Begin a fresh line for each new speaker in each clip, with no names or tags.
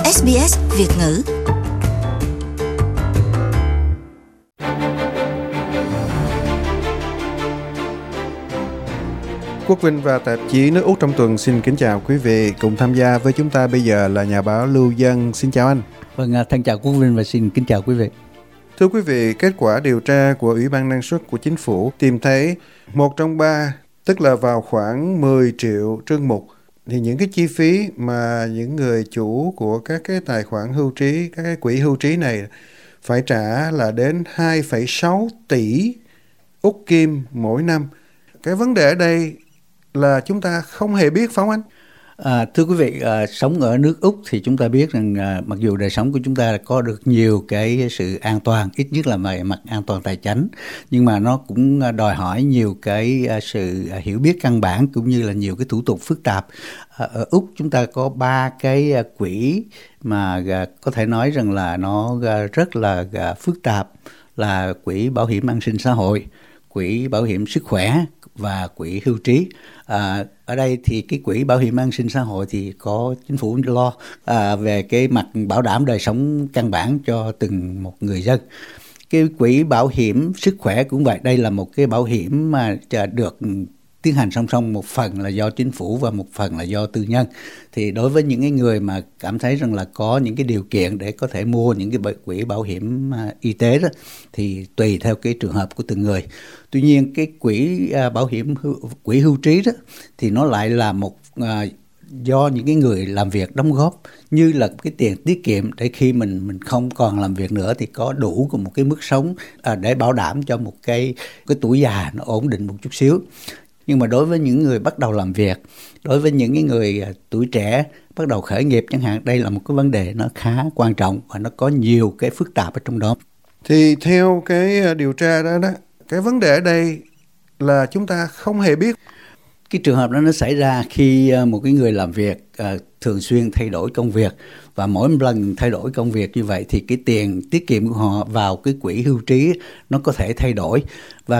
SBS Việt ngữ.
Quốc Vinh và tạp chí Nước Úc trong tuần xin kính chào quý vị. Cùng tham gia với chúng ta bây giờ là nhà báo Lưu Dân. Xin chào anh.
Vâng, thân chào Quốc Vinh và xin kính chào quý vị.
Thưa quý vị, kết quả điều tra của Ủy ban năng suất của chính phủ tìm thấy 1 trong 3, tức là vào khoảng 10 triệu trương mục, thì những cái chi phí mà những người chủ của các cái tài khoản hưu trí, các cái quỹ hưu trí này phải trả là đến 2,6 tỷ Úc Kim mỗi năm. Cái vấn đề ở đây là chúng ta không hề biết, phải không anh?
Thưa quý vị, sống ở nước Úc thì chúng ta biết rằng mặc dù đời sống của chúng ta có được nhiều cái sự an toàn, ít nhất là về mặt an toàn tài chính, nhưng mà nó cũng đòi hỏi nhiều cái sự hiểu biết căn bản cũng như là nhiều cái thủ tục phức tạp. Ở Úc chúng ta có 3 cái quỹ mà có thể nói rằng là nó rất là phức tạp, là quỹ bảo hiểm an sinh xã hội, quỹ bảo hiểm sức khỏe và quỹ hưu trí. Ở đây thì cái quỹ bảo hiểm an sinh xã hội thì có chính phủ lo về cái mặt bảo đảm đời sống căn bản cho từng một người dân. Cái quỹ bảo hiểm sức khỏe cũng vậy, đây là một cái bảo hiểm mà được tiến hành song song, một phần là do chính phủ và một phần là do tư nhân. Thì đối với những cái người mà cảm thấy rằng là có những cái điều kiện để có thể mua những cái quỹ bảo hiểm y tế đó, thì tùy theo cái trường hợp của từng người. Tuy nhiên cái quỹ bảo hiểm quỹ hưu trí đó thì nó lại là một do những cái người làm việc đóng góp, như là cái tiền tiết kiệm để khi mình không còn làm việc nữa thì có đủ một cái mức sống để bảo đảm cho một cái tuổi già nó ổn định một chút xíu. Nhưng mà đối với những người bắt đầu làm việc, đối với những cái người tuổi trẻ bắt đầu khởi nghiệp chẳng hạn, đây là một cái vấn đề nó khá quan trọng và nó có nhiều cái phức tạp ở trong đó.
Thì theo cái điều tra đó, cái vấn đề ở đây là chúng ta không hề biết.
Cái trường hợp đó nó xảy ra khi một cái người làm việc thường xuyên thay đổi công việc, và mỗi lần thay đổi công việc như vậy thì cái tiền tiết kiệm của họ vào cái quỹ hưu trí nó có thể thay đổi. Và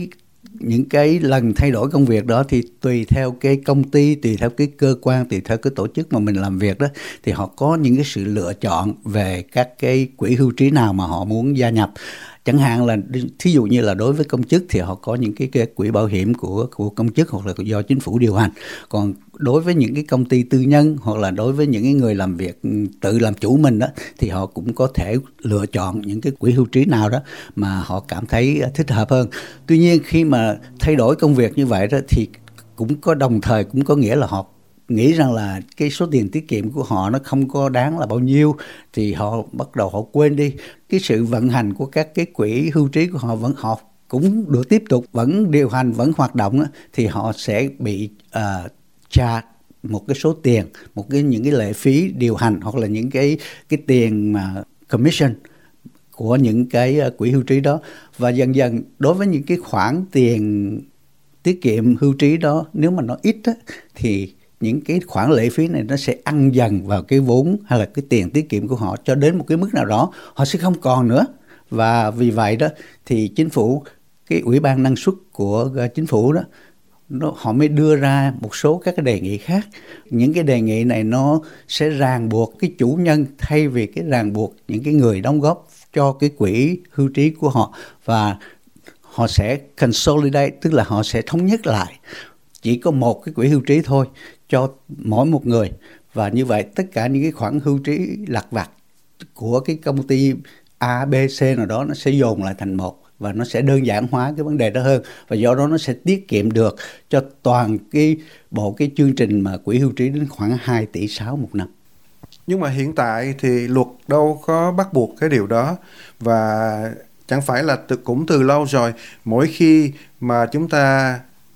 những cái lần thay đổi công việc đó thì tùy theo cái công ty, tùy theo cái cơ quan, tùy theo cái tổ chức mà mình làm việc đó, thì họ có những cái sự lựa chọn về các cái quỹ hưu trí nào mà họ muốn gia nhập. Chẳng hạn là thí dụ như là đối với công chức thì họ có những cái quỹ bảo hiểm của công chức hoặc là do chính phủ điều hành. Còn đối với những cái công ty tư nhân hoặc là đối với những cái người làm việc tự làm chủ mình đó, thì họ cũng có thể lựa chọn những cái quỹ hưu trí nào đó mà họ cảm thấy thích hợp hơn. Tuy nhiên khi mà thay đổi công việc như vậy đó thì cũng có đồng thời cũng có nghĩa là họ nghĩ rằng là cái số tiền tiết kiệm của họ nó không có đáng là bao nhiêu, thì họ bắt đầu họ quên đi cái sự vận hành của các cái quỹ hưu trí của họ. Họ cũng được tiếp tục vẫn điều hành, vẫn hoạt động đó, thì họ sẽ bị charge một cái số tiền, những cái lệ phí điều hành hoặc là những cái tiền mà commission của những cái quỹ hưu trí đó. Và dần dần đối với những cái khoản tiền tiết kiệm hưu trí đó, nếu mà nó ít á, thì những cái khoản lệ phí này nó sẽ ăn dần vào cái vốn hay là cái tiền tiết kiệm của họ, cho đến một cái mức nào đó họ sẽ không còn nữa. Và vì vậy đó thì chính phủ, cái ủy ban năng suất của chính phủ đó, họ mới đưa ra một số các cái đề nghị khác. Những cái đề nghị này nó sẽ ràng buộc cái chủ nhân thay vì cái ràng buộc những cái người đóng góp cho cái quỹ hưu trí của họ, và họ sẽ consolidate, tức là họ sẽ thống nhất lại chỉ có một cái quỹ hưu trí thôi cho mỗi một người. Và như vậy tất cả những cái khoản hưu trí lặt vặt của cái công ty A, B, C nào đó nó sẽ dồn lại thành một, và nó sẽ đơn giản hóa cái vấn đề đó hơn, và do đó nó sẽ tiết kiệm được cho toàn cái chương trình mà quỹ hưu trí đến khoảng 2,6 tỷ một năm.
Nhưng mà hiện tại thì luật đâu có bắt buộc cái điều đó, và chẳng phải là cũng từ lâu rồi, mỗi khi mà chúng ta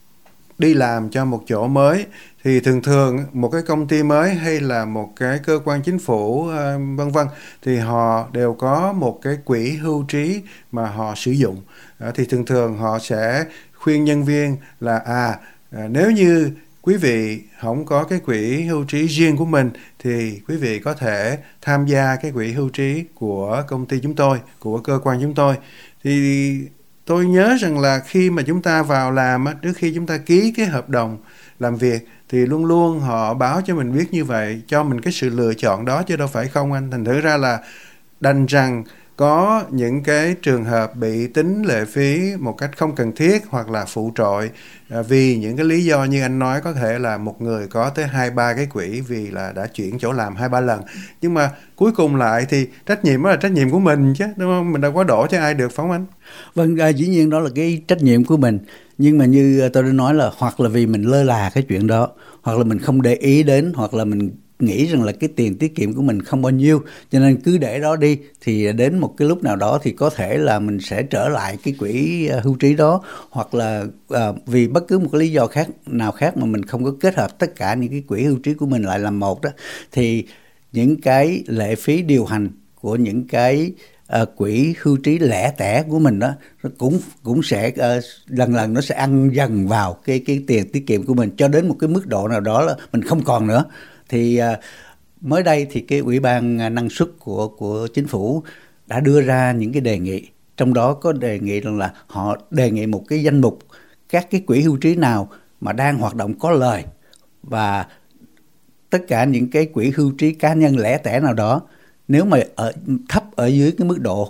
đi làm cho một chỗ mới thì thường một cái công ty mới hay là một cái cơ quan chính phủ vân vân thì họ đều có một cái quỹ hưu trí mà họ sử dụng. Thì thường họ sẽ khuyên nhân viên là nếu như quý vị không có cái quỹ hưu trí riêng của mình thì quý vị có thể tham gia cái quỹ hưu trí của công ty chúng tôi, của cơ quan chúng tôi. Thì tôi nhớ rằng là khi mà chúng ta vào làm, trước khi chúng ta ký cái hợp đồng làm việc thì luôn luôn họ báo cho mình biết như vậy, cho mình cái sự lựa chọn đó chứ đâu phải không anh. Thành thử ra là đành rằng có những cái trường hợp bị tính lệ phí một cách không cần thiết hoặc là phụ trội, vì những cái lý do như anh nói, có thể là một người có tới 2-3 cái quỹ vì là đã chuyển chỗ làm 2-3 lần. Nhưng mà cuối cùng lại thì trách nhiệm đó là trách nhiệm của mình chứ, đúng không? Mình đâu có đổ cho ai được, phải không anh?
Vâng, dĩ nhiên đó là cái trách nhiệm của mình. Nhưng mà như tôi đã nói là hoặc là vì mình lơ là cái chuyện đó, hoặc là mình không để ý đến, hoặc là mình nghĩ rằng là cái tiền tiết kiệm của mình không bao nhiêu, cho nên cứ để đó đi, thì đến một cái lúc nào đó thì có thể là mình sẽ trở lại cái quỹ hưu trí đó, hoặc là vì bất cứ một cái lý do nào khác mà mình không có kết hợp tất cả những cái quỹ hưu trí của mình lại làm một đó, thì những cái lệ phí điều hành của những cái quỹ hưu trí lẻ tẻ của mình đó, nó cũng sẽ lần lần nó sẽ ăn dần vào cái tiền tiết kiệm của mình, cho đến một cái mức độ nào đó là mình không còn nữa. Thì mới đây thì cái ủy ban năng suất của chính phủ đã đưa ra những cái đề nghị, trong đó có đề nghị rằng là họ đề nghị một cái danh mục các cái quỹ hưu trí nào mà đang hoạt động có lời, và tất cả những cái quỹ hưu trí cá nhân lẻ tẻ nào đó, nếu mà thấp ở dưới cái mức độ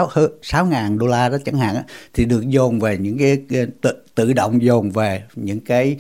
6.000 đô la đó chẳng hạn, thì được dồn về những cái tự động dồn về những cái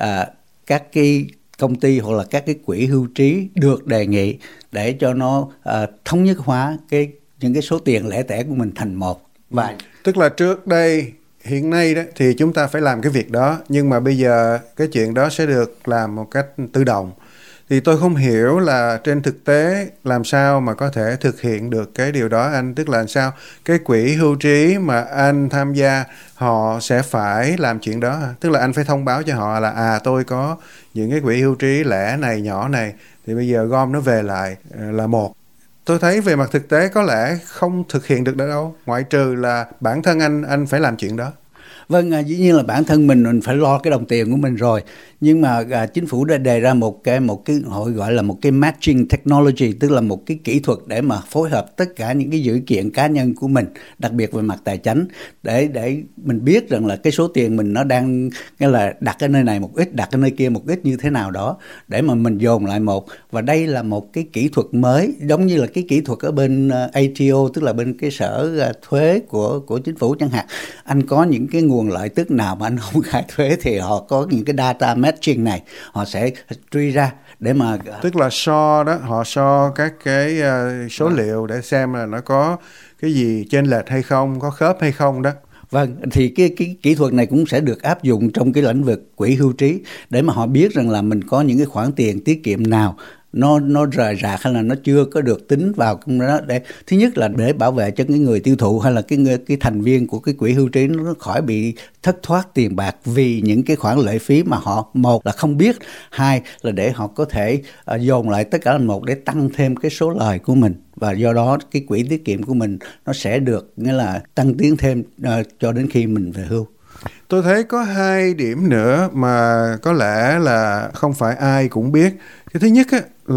các cái công ty hoặc là các cái quỹ hưu trí được đề nghị, để cho nó thống nhất hóa những cái số tiền lẻ tẻ của mình thành một. Và
tức là trước đây, hiện nay đó thì chúng ta phải làm cái việc đó, nhưng mà bây giờ cái chuyện đó sẽ được làm một cách tự động. Thì tôi không hiểu là trên thực tế làm sao mà có thể thực hiện được cái điều đó anh. Tức là làm sao cái quỹ hưu trí mà anh tham gia họ sẽ phải làm chuyện đó. Tức là anh phải thông báo cho họ là tôi có những cái quỹ hưu trí lẻ này, nhỏ này, thì bây giờ gom nó về lại là một. Tôi thấy về mặt thực tế có lẽ không thực hiện được đâu, ngoại trừ là bản thân anh phải làm chuyện đó.
Vâng, dĩ nhiên là bản thân mình phải lo cái đồng tiền của mình rồi. Nhưng mà chính phủ đã đề ra một cái họ gọi là một cái matching technology, tức là một cái kỹ thuật để mà phối hợp tất cả những cái dữ kiện cá nhân của mình, đặc biệt về mặt tài chính, để mình biết rằng là cái số tiền mình nó đang cái là đặt ở nơi này một ít, đặt ở nơi kia một ít như thế nào đó, để mà mình dồn lại một. Và đây là một cái kỹ thuật mới, giống như là cái kỹ thuật ở bên ATO, tức là bên cái sở thuế của chính phủ chẳng hạn. Anh có những cái nguồn lợi tức nào mà anh không khai thuế thì họ có những cái data matching này, họ sẽ truy ra để mà
tức là họ so các cái số liệu để xem là nó có cái gì chênh lệch hay không, có khớp hay không đó.
Vâng, thì cái kỹ thuật này cũng sẽ được áp dụng trong cái lĩnh vực quỹ hưu trí, để mà họ biết rằng là mình có những cái khoản tiền tiết kiệm nào nó rời rạc hay là nó chưa có được tính vào trong đó, để thứ nhất là để bảo vệ cho cái người tiêu thụ hay là cái thành viên của cái quỹ hưu trí nó khỏi bị thất thoát tiền bạc vì những cái khoản lệ phí mà họ, một là không biết, hai là để họ có thể dồn lại tất cả là một, để tăng thêm cái số lời của mình, và do đó cái quỹ tiết kiệm của mình nó sẽ được nghĩa là tăng tiến thêm cho đến khi mình về hưu.
Tôi thấy có 2 điểm nữa mà có lẽ là không phải ai cũng biết. Cái thứ nhất á,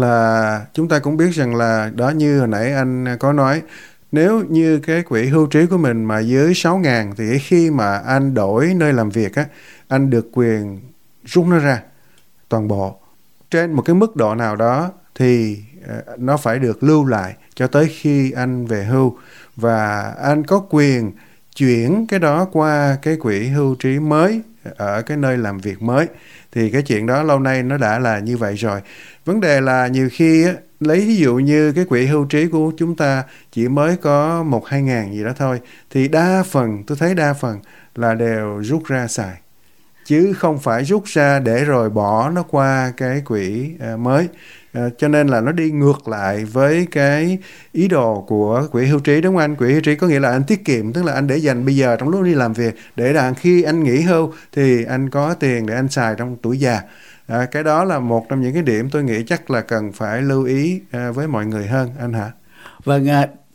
là chúng ta cũng biết rằng là đó, như hồi nãy anh có nói, nếu như cái quỹ hưu trí của mình mà dưới 6.000 thì khi mà anh đổi nơi làm việc á, anh được quyền rút nó ra toàn bộ. Trên một cái mức độ nào đó thì nó phải được lưu lại cho tới khi anh về hưu, và anh có quyền chuyển cái đó qua cái quỹ hưu trí mới ở cái nơi làm việc mới. Thì cái chuyện đó lâu nay nó đã là như vậy rồi. Vấn đề là nhiều khi á, lấy ví dụ như cái quỹ hưu trí của chúng ta chỉ mới có 1-2 ngàn gì đó thôi, thì tôi thấy đa phần là đều rút ra xài, chứ không phải rút ra để rồi bỏ nó qua cái quỹ mới. Cho nên là nó đi ngược lại với cái ý đồ của quỹ hưu trí, đúng không anh? Quỹ hưu trí có nghĩa là anh tiết kiệm, tức là anh để dành bây giờ trong lúc đi làm việc, để là khi anh nghỉ hưu thì anh có tiền để anh xài trong tuổi già. Cái đó là một trong những cái điểm tôi nghĩ chắc là cần phải lưu ý với mọi người hơn, anh hả?
Vâng,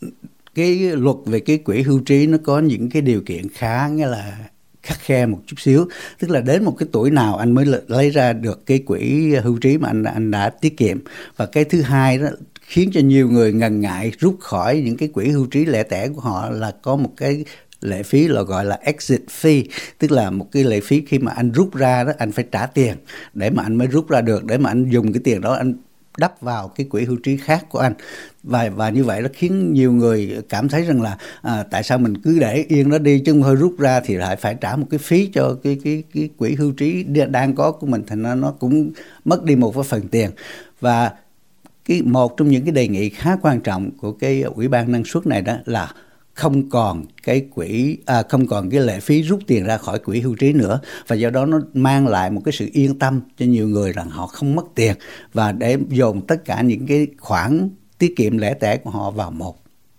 cái luật về cái quỹ hưu trí nó có những cái điều kiện khá nghĩa là khắt khe một chút xíu, tức là đến một cái tuổi nào anh mới lấy ra được cái quỹ hưu trí mà anh đã tiết kiệm. Và cái thứ hai đó khiến cho nhiều người ngần ngại rút khỏi những cái quỹ hưu trí lẻ tẻ của họ là có một cái lệ phí là gọi là exit fee, tức là một cái lệ phí khi mà anh rút ra đó, anh phải trả tiền để mà anh mới rút ra được, để mà anh dùng cái tiền đó anh đắp vào cái quỹ hưu trí khác của anh. Và như vậy nó khiến nhiều người cảm thấy rằng là tại sao mình cứ để yên nó đi, chứ không thôi rút ra thì lại phải trả một cái phí cho cái quỹ hưu trí đang có của mình, thành ra nó cũng mất đi một phần tiền. Và một trong những cái đề nghị khá quan trọng của cái ủy ban năng suất này đó là không còn cái lệ phí rút tiền ra khỏi quỹ hưu trí nữa, và do đó nó mang lại một cái sự yên tâm cho nhiều người rằng họ không mất tiền và để dồn tất cả những cái khoản tiết kiệm lẻ tẻ của họ vào một.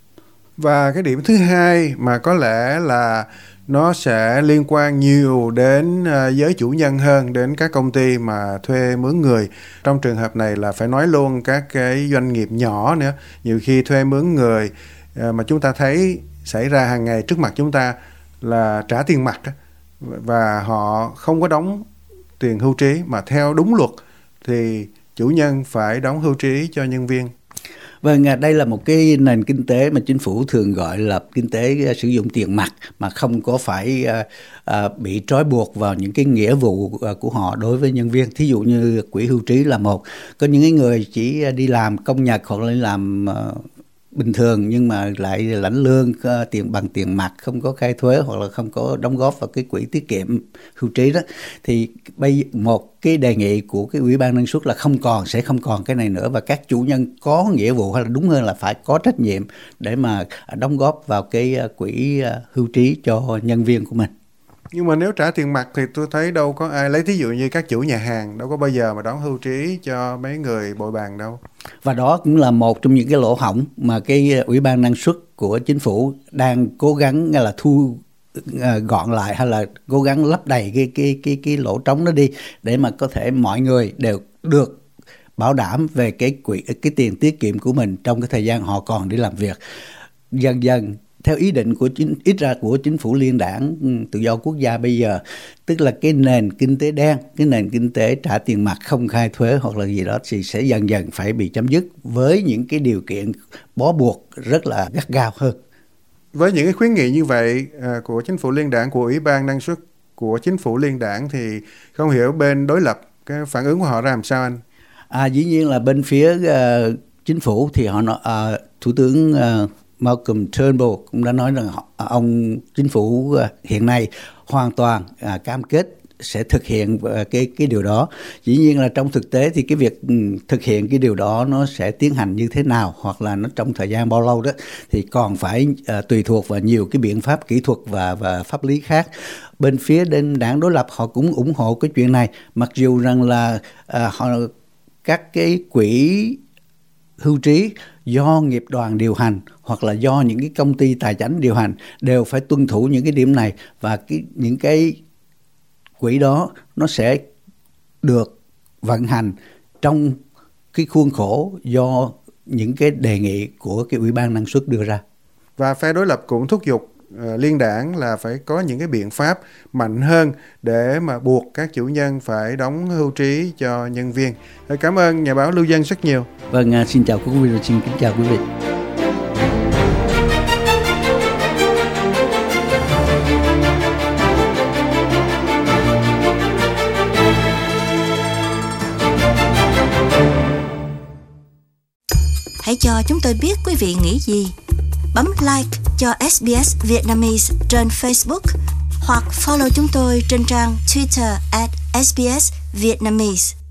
Và cái điểm thứ hai mà có lẽ là nó sẽ liên quan nhiều đến giới chủ nhân hơn, đến các công ty mà thuê mướn người. Trong trường hợp này là phải nói luôn các cái doanh nghiệp nhỏ nữa. Nhiều khi thuê mướn người mà chúng ta thấy xảy ra hàng ngày trước mặt chúng ta là trả tiền mặt và họ không có đóng tiền hưu trí, mà theo đúng luật thì chủ nhân phải đóng hưu trí cho nhân viên.
Vâng, đây là một cái nền kinh tế mà chính phủ thường gọi là kinh tế sử dụng tiền mặt mà không có phải bị trói buộc vào những cái nghĩa vụ của họ đối với nhân viên. Thí dụ như quỹ hưu trí là một. Có những người chỉ đi làm công nhật hoặc là làm bình thường nhưng mà lại lãnh lương bằng tiền mặt, không có khai thuế hoặc là không có đóng góp vào cái quỹ tiết kiệm hưu trí đó, thì một cái đề nghị của cái ủy ban năng suất là sẽ không còn cái này nữa, và các chủ nhân có nghĩa vụ, hay là đúng hơn là phải có trách nhiệm để mà đóng góp vào cái quỹ hưu trí cho nhân viên của mình.
Nhưng mà nếu trả tiền mặt thì tôi thấy đâu có ai lấy, thí dụ như các chủ nhà hàng đâu có bao giờ mà đóng hưu trí cho mấy người bồi bàn đâu.
Và đó cũng là một trong những cái lỗ hổng mà cái ủy ban năng suất của chính phủ đang cố gắng là thu gọn lại, hay là cố gắng lấp đầy cái lỗ trống đó đi, để mà có thể mọi người đều được bảo đảm về cái tiền tiết kiệm của mình trong cái thời gian họ còn đi làm việc. Dần dần theo ý định của chính phủ liên đảng tự do quốc gia bây giờ, tức là cái nền kinh tế đen, cái nền kinh tế trả tiền mặt không khai thuế hoặc là gì đó thì sẽ dần dần phải bị chấm dứt với những cái điều kiện bó buộc rất là gắt gao hơn.
Với những cái khuyến nghị như vậy của chính phủ liên đảng, của ủy ban năng suất của chính phủ liên đảng, thì không hiểu bên đối lập cái phản ứng của họ ra làm sao anh?
Dĩ nhiên là bên phía chính phủ thì họ nói, Thủ tướng Malcolm Turnbull cũng đã nói rằng ông chính phủ hiện nay hoàn toàn cam kết sẽ thực hiện cái điều đó. Dĩ nhiên là trong thực tế thì cái việc thực hiện cái điều đó nó sẽ tiến hành như thế nào, hoặc là nó trong thời gian bao lâu đó thì còn phải tùy thuộc vào nhiều cái biện pháp kỹ thuật và pháp lý khác. Bên phía đảng đối lập họ cũng ủng hộ cái chuyện này, mặc dù rằng là các cái quỹ hưu trí do nghiệp đoàn điều hành hoặc là do những cái công ty tài chính điều hành đều phải tuân thủ những cái điểm này, và những cái quỹ đó nó sẽ được vận hành trong cái khuôn khổ do những cái đề nghị của cái ủy ban năng suất đưa ra.
Và phe đối lập cũng thúc giục liên đảng là phải có những cái biện pháp mạnh hơn để mà buộc các chủ nhân phải đóng hưu trí cho nhân viên. Cảm ơn nhà báo Lưu Dân rất nhiều.
Vâng, xin chào quý vị và xin kính chào quý vị.
Hãy cho chúng tôi biết quý vị nghĩ gì. Bấm like cho SBS Vietnamese trên Facebook hoặc follow chúng tôi trên trang Twitter @SBS Vietnamese.